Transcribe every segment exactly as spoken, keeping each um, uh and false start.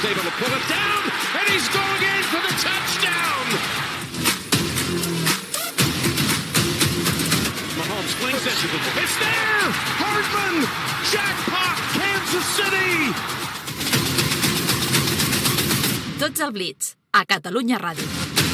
able to pull it down, and he's going in for the touchdown. Mahomes flings it. It's there! Hardman! Jackpot! Kansas City! Tots al Blitz, a Catalunya Ràdio.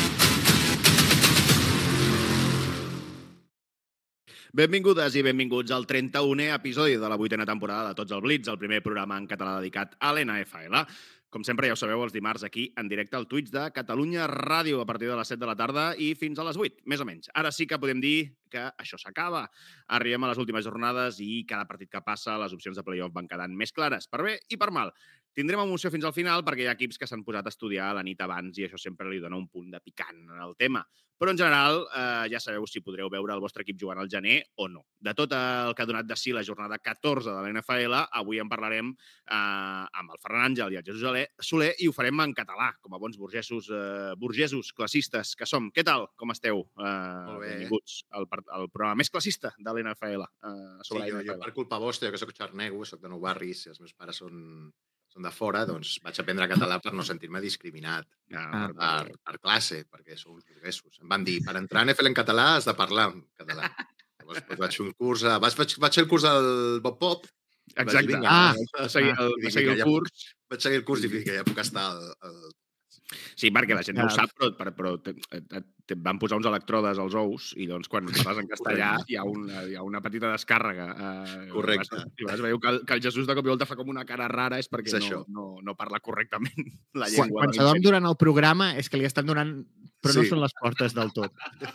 Benvingudes i benvinguts al trenta-unè episodi de la vuitena temporada de Tots al Blitz, el primer programa en català dedicat a l'N F L. Com sempre, ja ho sabeu, els dimarts aquí en directe al Twitch de Catalunya Ràdio a partir de les set de la tarda i fins a les vuit, més o menys. Ara sí que podem dir que això s'acaba. Arribem a les últimes jornades i cada partit que passa les opcions de playoff van quedant més clares, per bé i per mal. Tindrem emoció fins al final perquè hi ha equips que s'han posat a estudiar la nit abans i això sempre li dona un punt de picant al tema. Però, en general, eh, ja sabeu si podreu veure el vostre equip jugant al gener o no. De tot el que ha donat de si la jornada catorze de l'N F L, avui en parlarem eh, amb el Ferran Àngel i el Jesús Soler i ho farem en català, com a bons burgesos, eh, burgesos classistes que som. Què tal? Com esteu? Eh, Molt bé. Benvinguts al, al programa més classista de l'N F L. Eh, sobre sí, jo, N F L. jo, per culpa vostra, jo que soc xarnego, soc de Nou Barris, i els meus pares són... són de fora, doncs vaig aprendre català per no sentir-me discriminat Ah, per, per classe, perquè sou uns burguesos. Em van dir, per entrar a N F L en català has de parlar en català. Llavors doncs, vaig fer un curs, a... vaig, vaig, vaig fer el curs del Bob Pop. Exacte. Dir, vinga, ah, ah, va seguir el, va seguir el ja curs. Puc, vaig seguir el curs i dic que ja puc estar al... al... Sí, perquè la gent no ho sap, però, però te, te, te van posar uns electrodes als ous i doncs quan vas en castellà hi ha, una, hi ha una petita descàrrega. Eh, Correcte. I vas veure que, el, que el Jesús de cop i volta fa com una cara rara és perquè és no, no, no parla correctament la Quan, llengua. quan s'adorm durant el programa és que li estan donant... Però no Sí. són les portes del tot.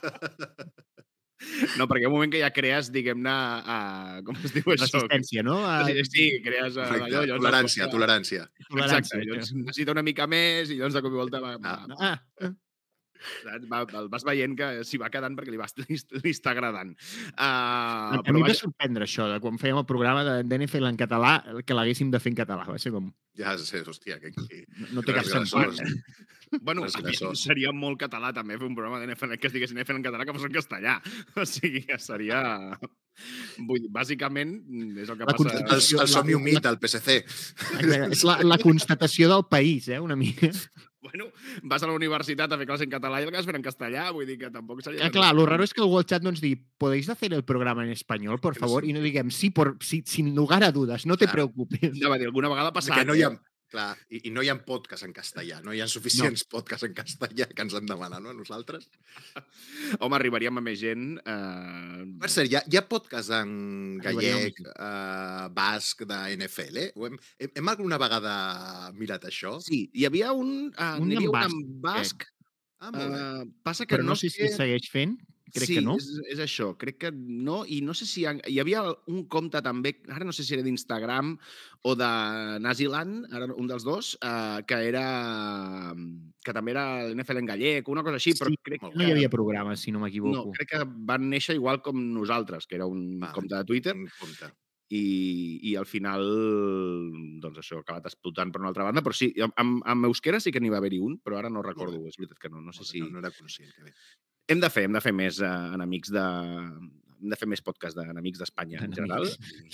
No, perquè hi ha un moment que ja crees, diguem-ne, uh, com es diu això? Resistència, no? A... Sí, sí, crees... Uh, Correcte. allò, Tolerància, llavors, tolerància. Exacte, llavors necessita una mica més i llavors de cop i volta va, va, Ah, ah. va, el vas veient que s'hi va quedant perquè li, va, li, li està agradant. Uh, A mi em va sorprendre això, de quan fèiem el programa de d'N F L en català, que l'haguéssim de fer en català. Va ser com... Ja sé, hòstia, que... que... No té cap sentit. Bueno, seria molt català també fer un programa d'N F L que es digués N F L en català que fos en castellà. O sigui, que seria... Vull dir, bàsicament, és el que La passa... El, el somni humit del P S C. Exacte. És la, la constatació del país, eh, una mica. Bueno, vas a la universitat a fer classe en català i el que has fet en castellà, vull dir que tampoc seria... Ah, clar, lo raro és que el World Chat no ens digui ¿podéis hacer el programa en español, por favor? I no diguem, sí, por, sí, sin lugar a dudas, no te Claro. preocupes. Ja va dir, alguna vegada ha passat... Que no hi ha, eh? clar, i, i no hi ha podcast en castellà, no hi ha suficients no. podcasts en castellà que ens han demanat, no, a nosaltres? Home, arribaríem a més gent... Eh... Per cert, hi ha, hi ha podcast en gallec, eh, basc, de N F L? Hem, hem, hem alguna vegada mirat això? Sí, hi havia un... Uh, Un n'hi havia en un basc, en basc. Ah, molt bé. Uh, passa que Però no sé si segueix fent, crec sí, que no. és, és això, crec que no, i no sé si hi, ha, hi havia un compte també, ara no sé si era d'Instagram o de Naziland, ara un dels dos, uh, que era que també era l'N F L en gallec, una cosa així, però Sí, crec no que... hi havia programes, si no No, m'equivoco. crec que van néixer igual com nosaltres, que era un Vale, compte de Twitter, un compte. i, i al final, doncs això, ha acabat explotant per una altra banda, però sí, amb, amb euskera sí que n'hi va haver-hi un, però ara no recordo, és veritat que no, no sé Molt bé, si... No, no era conscient, que bé. Hem de fer, hem de fer més uh, enemics de... Hem de fer més podcast d'enemics d'Espanya, en general.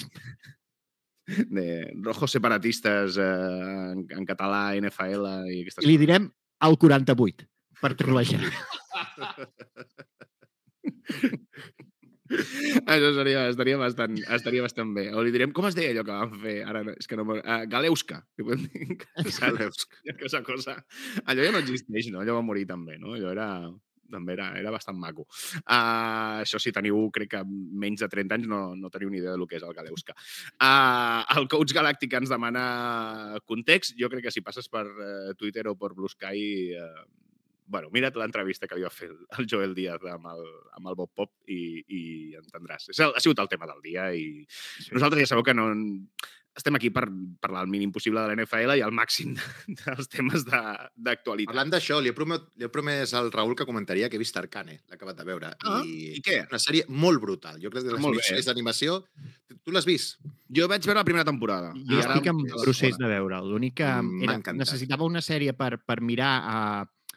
De rojos separatistes uh, en, en català, N F L i aquestes I li direm al quaranta-vuit, per trolejar. Això seria, estaria, bastant, estaria bastant bé. O li direm, com es deia allò que vam fer? Ara, no- és que no... Uh, Galeuska. Galeuska. Aquesta cosa. Allò ja no existeix, no? Allò va morir també, no? Allò era... també era, era bastant maco. Uh, això si teniu, crec que menys de trenta anys no, no teniu ni idea del que és el Galeuska. Uh, el coach galàctic ens demana context. Jo crec que si passes per uh, Twitter o per Blue Sky... Uh, bueno, mira't l'entrevista que li va fer el Joel Díaz amb el, amb el Bob Pop i, i entendràs. És el, ha sigut el tema del dia i sí. Nosaltres ja sabeu que no... Estem aquí per parlar el mínim possible de l'N F L i el màxim de, dels temes d'actualitat. Parlant d'això, li he, promet, li he promès al Raül que comentaria que he vist Arcane, l'he acabat de veure. Ah, i, i què? Una sèrie molt brutal. Jo crec que de les Molt millors bé. sèries d'animació... Tu l'has vist? Jo vaig veure la primera temporada. Jo I ara estic en me la procés fora. de veure'l. L'únic que M'ha era, encantat. necessitava una sèrie per, per mirar a,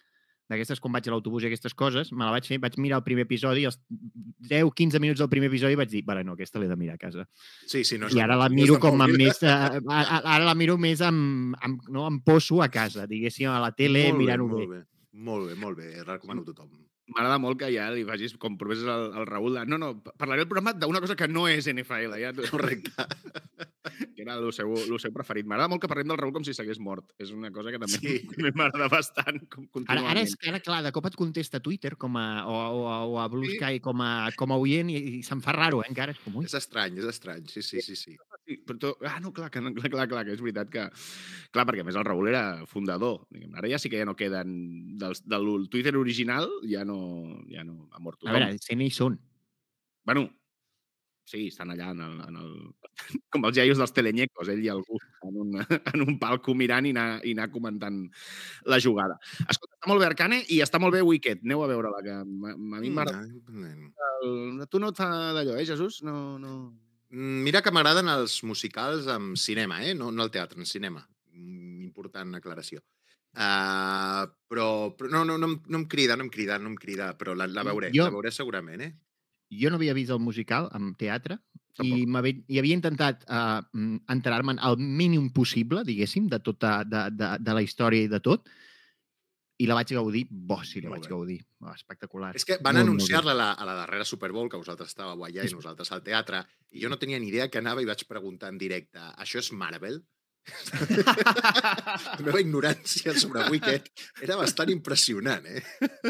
d'aquestes quan vaig a l'autobús i aquestes coses, me la vaig fer, vaig mirar el primer episodi i els deu quinze minuts del primer episodi vaig dir, vale, no, aquesta l'he de mirar a casa. Sí, sí, no és I de ara la mòbil, miro és de com amb mòbil. més... Uh, ara la miro més amb, amb, no, amb poso a casa, diguéssim, a la tele, Molt bé, mirant-ho bé. molt bé. Molt bé, molt bé. Recomano a tothom. M'agrada molt que ja li facis, com promeses al, al Raül, de, no, no, parlaré el programa d'una cosa que no és N F L. Ja, Correcte. que era el seu, el seu preferit. M'agrada molt que parlem del Raül com si s'hagués mort. És una cosa que també, Sí. també m'agrada bastant. Com Ara, ara, és, contínuament. ara, clar, de cop et contesta a Twitter com a, o, o, o a Blue Sí. Sky com a, com a oient i, i se'm fa raro, eh, encara. És com, ui, És estrany, és estrany. Sí, sí, sí, sí. Sí, però tu, ah, no, clar, que, no, clar, clar, clar, que és veritat que... Clar, perquè a més el Raül era fundador. Diguem. Ara ja sí que ja no queden... Dels, del Twitter original ja no, ja no ha mort a tothom. veure, si n'hi són. Bueno, sí, estan allà en el, en el, com els iaios dels telenyecos, ell i algú en un, en un palco mirant i anar, i anar comentant la jugada. Escolta, està molt bé Arcane i està molt bé Wicked. Aneu a veure-la, que a, a mi m'agrada. Mm, El... Tu no et fa d'allò, eh, Jesús? No, no... Mira que m'agraden els musicals en cinema, eh? No, no al teatre, en cinema. Mm, Important aclaració. Uh, però però no, no, no, em- no em crida, no em crida, no em crida, però la, la veuré, Jo- la veuré segurament, eh? Jo no havia vist el musical en teatre i, Tampoc. m'havia- i havia intentat uh, enterar-me'n el mínim possible, diguéssim, de tota de, de, de la història i de tot, i la vaig gaudir, bo, sí, la Molt vaig bé. gaudir. Oh, espectacular. És que van Molt, molt anunciar-la a, la, a la darrera Super Bowl, que vosaltres estàveu allà i És- nosaltres al teatre, i jo no tenia ni idea que anava i vaig preguntar en directe, això és Marvel? La meva ignorància sobre Wicked era bastant impressionant, eh?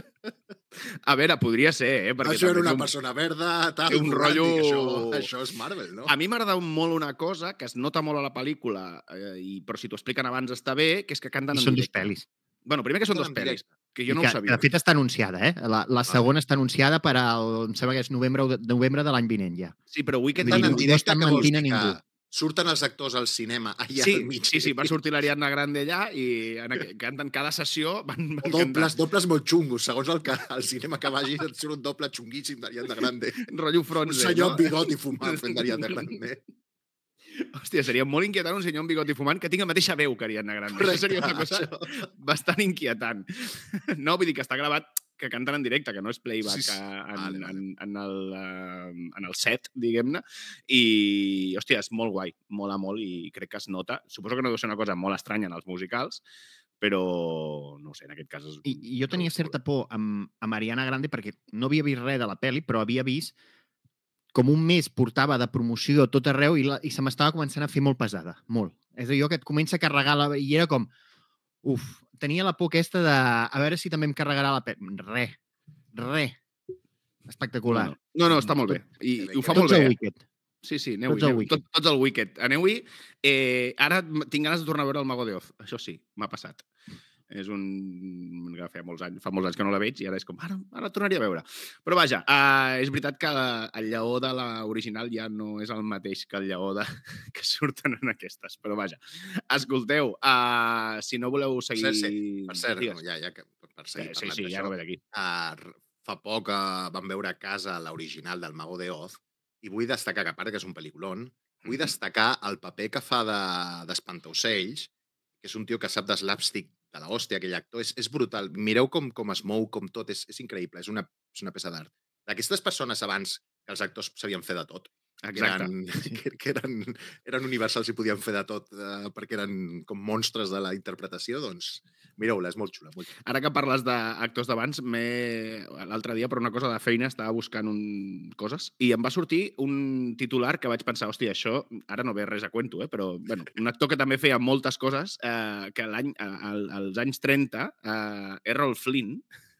A veure, podria ser, eh? Perquè Això era també una és un- persona verda, tal, té un volant, rotllo- dic, Això, això és Marvel, no? A mi m'agrada molt una cosa que es nota molt a la pel·lícula, eh, i, però si t'ho expliquen abans està bé, que és que canten I en són dos directe. pel·lis. Bueno, primer que són dos Canten en pel·lis, directe. que jo I no que, ho sabia. De fet, està anunciada, eh? La, la segona està anunciada per al, em sembla que és novembre, o de- novembre de l'any vinent, ja. Sí, però Wicked... Vull dir, Canten en no- no directe, estan que vols mentint a dir que ningú. surten els actors al cinema allà Sí, al mig. sí, sí, va sortir l'Ariadna Grande allà i en aqu... canten cada sessió, van, O van dobles, dobles molt xungos, segons el, que, el cinema que vagis, et surt un doble xunguíssim d'Ariadna Grande. cantant rotllo Un Fronze, senyor no? amb bigoti fumant fent d'Ariadna Grande. Hòstia, seria molt inquietant un senyor amb bigoti fumant que tingui la mateixa veu que Ariadna Grande. Això seria una cosa això. bastant inquietant. No, vull dir que està gravat que canten en directe, que no és playback Sí, sí. eh, en, Vale, vale. En, en, el, eh, en el set, diguem-ne. I, hòstia, és molt guai, mola molt i crec que es nota. Suposo que no deu ser una cosa molt estranya en els musicals, però, no ho sé, en aquest cas... És... I, i jo tenia certa por amb, amb Ariana Grande perquè no havia vist res de la pel·li, però havia vist com un mes portava de promoció a tot arreu i, la, i se m'estava començant a fer molt pesada, molt. És allò que et comença a carregar la... I era com... Uf, tenia la por aquesta de... A veure si també em carregarà la pel·li. Re, re. Espectacular. No, no, no, està molt bé. I, i ho fa molt Tots bé. al eh? Wicked. Sí, sí, aneu-hi. Tots al aneu Wicked. Tot, tots al Wicked. Aneu-hi. Eh, ara m- tinc ganes de tornar a veure el Mago de Oz. Això sí, m'ha passat. És un... que Fa molts, anys, fa molts anys que no la veig i ara és com, ara, ara la tornaria a veure. Però vaja, uh, és veritat que la, el lleó de l'original ja no és el mateix que el lleó de, que surten en aquestes. Però vaja, escolteu, uh, si no voleu Per seguir... cert, sí, per cert, Digues. no, ja, ja que, per seguir Sí, sí, parlant sí, ja d'això, no ve d'aquí. uh, fa poc uh, vam veure a casa l'original del Mago de Oz i vull destacar, que a part que és un pel·lículon, vull destacar el paper que fa de- d'espantaocells, que és un tio que sap de slapstick de l'hòstia, aquell actor, és, és brutal. Mireu com, com es mou, com tot, és, és increïble, és una, és una peça d'art. D'aquestes persones abans que els actors sabien fer de tot, que Exacte. eren, que, que eren, eren universals i podien fer de tot eh, perquè eren com monstres de la interpretació, doncs mireu-la, és molt xula. Molt xula. Ara que parles d'actors d'abans, m'he- l'altre dia per una cosa de feina estava buscant un... coses i em va sortir un titular que vaig pensar, hòstia, això ara no ve res a cuento, eh? Però bueno, un actor que també feia moltes coses, eh, que l'any, eh, al- als anys trenta, eh, Errol Flynn,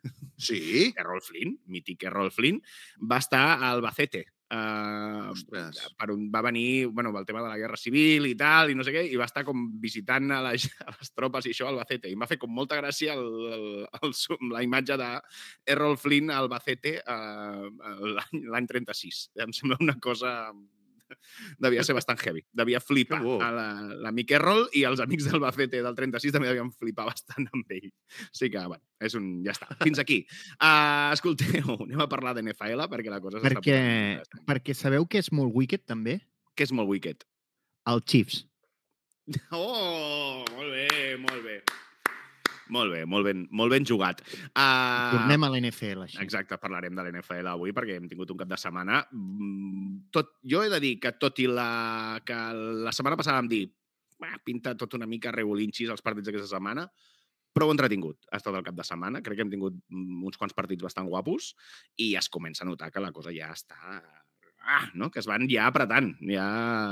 Sí? Errol Flynn, mític Errol Flynn, va estar a Albacete. Uh, Ostres. per un, va venir bueno, pel tema de la Guerra Civil i tal, i no sé què, i va estar com visitant a les, a les tropes i això a Albacete. I em va fer com molta gràcia el, el, el, sum- la imatge de Errol Flynn a Albacete uh, l'any l'any trenta-sis. Em sembla una cosa... Devia ser bastant heavy. Devia flipar. Que bo. A la- L'amic Errol i els amics d'Albacete del trenta-sis també devien flipar bastant amb ell. Sí que, bueno, és un... ja està. Fins aquí. Uh, escolteu, anem a parlar d'N F L perquè la cosa s'està Perquè, posant interessant. perquè sabeu que és molt Wicked, també? Que és molt wicked. El Chiefs. Oh, molt bé, molt bé. Molt bé, molt ben, molt ben jugat. Uh, Tornem a l'N F L, així. Exacte, parlarem de l'N F L avui perquè hem tingut un cap de setmana. Tot, jo he de dir que tot i la, que la setmana passada vam dir bah, pinta tot una mica regulinxis els partits d'aquesta setmana, prou entretingut ha estat el cap de setmana. Crec que hem tingut uns quants partits bastant guapos i es comença a notar que la cosa ja està... Ah, no? Que es van ja apretant, ja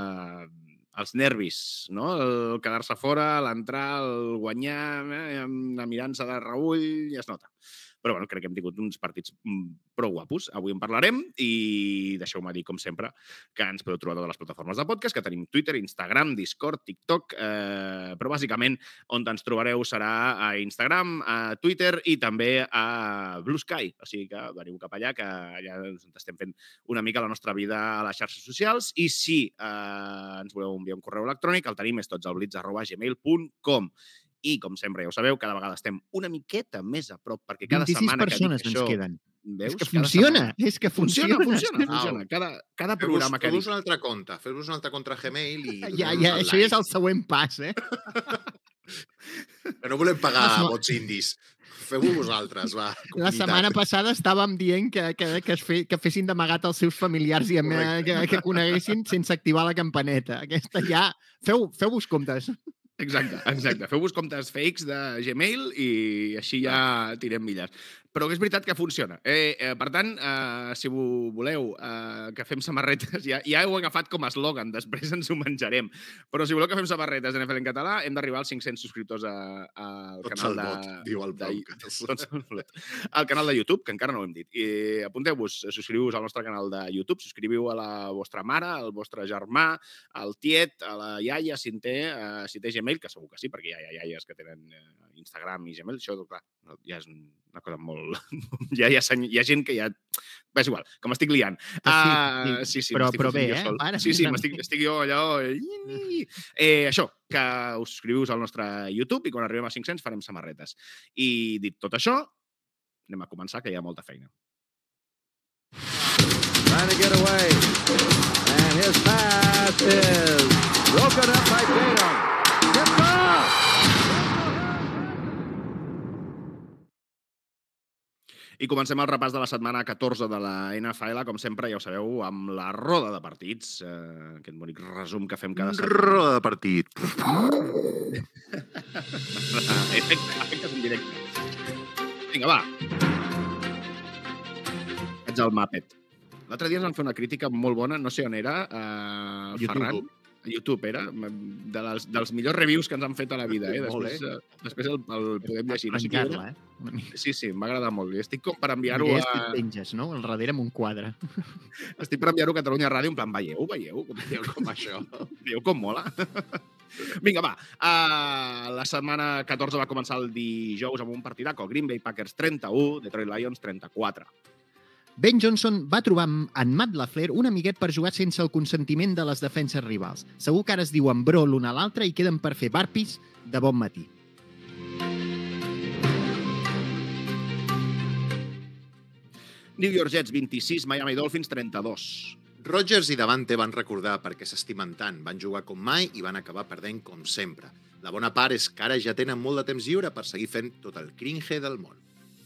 els nervis, no? El quedar-se fora, l'entrar, el guanyar, eh? La mirança de reull, ja es nota. Però bueno, crec que hem tingut uns partits prou guapos. Avui en parlarem i deixeu-me dir, com sempre, que ens podeu trobar a totes les plataformes de podcast, que tenim Twitter, Instagram, Discord, TikTok, eh, però bàsicament on ens trobareu serà a Instagram, a Twitter i també a Blue Sky. O sigui que veniu cap allà, que allà estem fent una mica la nostra vida a les xarxes socials i si eh, ens voleu enviar un correu electrònic, el tenim és totsalblitz arroba gmail punt com. I, com sempre, ja ho sabeu, cada vegada estem una miqueta més a prop, perquè cada setmana que dic persones això... ens queden. Veus? És que Cada funciona, setmana... és que funciona. Funciona, funciona, funciona. Cada, cada programa que Feu-vos dic... un altre compte, feu-vos un altre compte Gmail i... Ja, ja, això ja és el següent pas, eh? Que no volem pagar vots indis. Feu-ho vosaltres, va. La setmana passada estàvem dient que, que, que, es fe, que fessin d'amagat els seus familiars i que, que coneguessin sense activar la campaneta. Aquesta ja... Feu, feu-vos comptes. Exacte, exacte. Feu-vos comptes fakes de Gmail i així ja tirem milles. Però és veritat que funciona. Eh, eh, per tant, eh, si voleu eh, que fem samarretes, ja, ja heu agafat com a eslògan, després ens ho menjarem. Però si voleu que fem samarretes de N F L en català, hem d'arribar als cinc-cents subscriptors a, a, al Tots canal al de... bot, diu el Pau. Al canal de YouTube, que encara no ho hem dit. I apunteu-vos, subscriviu-vos al nostre canal de YouTube, subscriviu a la vostra mare, al vostre germà, al tiet, a la iaia, si en té, eh, si té Gmail, que segur que sí, perquè hi ha iaies que tenen eh, Instagram i Gmail. Això, clar, ja és una cosa molt... ja, ja, hi ha gent que ja... És igual, que m'estic liant. Uh, sí, sí, però, però bé, eh? Para, sí, sí, m'estic estic jo allò... Eh, això, que us subscriviu al nostre YouTube i quan arribem a cinc-cents farem samarretes. I dit tot això, anem a començar, que hi ha molta feina. Trying to get away. And his pass is broken up by Tatum. Tipped off! I comencem el repàs de la setmana catorze de la N F L, com sempre, ja ho sabeu, amb la roda de partits, eh, aquest bonic resum que fem cada setmana. Roda de partit. Efecte, efectes en directe. Vinga, va. Ets el Muppet. L'altre dia ens van fer una crítica molt bona, no sé on era, eh, el Ferran. A YouTube era, de les, dels millors reviews que ens han fet a la vida. Eh? Després, eh, després el, el podem llegir. No sé qui era. Eh? Sí, sí, m'ha agradat molt. Estic com per enviar-ho a... Ja penges, no? Al darrere amb un quadre. Estic per enviar-ho a Catalunya Ràdio, en plan, veieu, veieu, veieu com això? Veieu com mola? Vinga, va. Uh, la setmana catorze va començar el dijous amb un partidaco. Green Bay Packers trenta-u, Detroit Lions trenta-quatre. Ben Johnson va trobar en Matt LaFleur un amiguet per jugar sense el consentiment de les defenses rivals. Segur que ara es diuen bro l'un a l'altre i queden per fer barpis de bon matí. New York Jets vint-i-sis, Miami Dolphins trenta-dos. Rodgers i Davante van recordar per què s'estimen tant, van jugar com mai i van acabar perdent com sempre. La bona part és que ara ja tenen molt de temps lliure per seguir fent tot el cringe del món.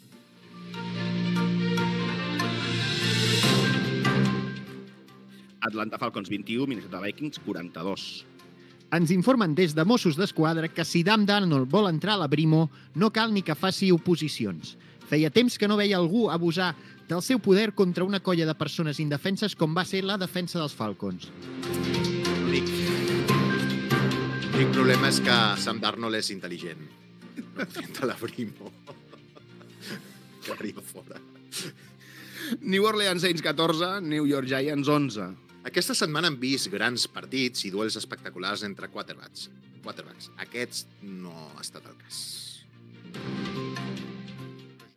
Atlanta Falcons vint-i-u, Minnesota Vikings quaranta-dos. Ens informen des de Mossos d'Esquadra que si Dam Darnold vol entrar a la Brimo, no cal ni que faci oposicions. Feia temps que no veia algú abusar del seu poder contra una colla de persones indefenses com va ser la defensa dels Falcons. L'únic problema és que Sam Darnold és intel·ligent. No pot entrar a la Brimo. Que arriba fora. New Orleans Saints catorze, New York Giants onze. Aquesta setmana hem vist grans partits i duels espectaculars entre quarterbacks. quarterbacks. Aquests no ha estat el cas.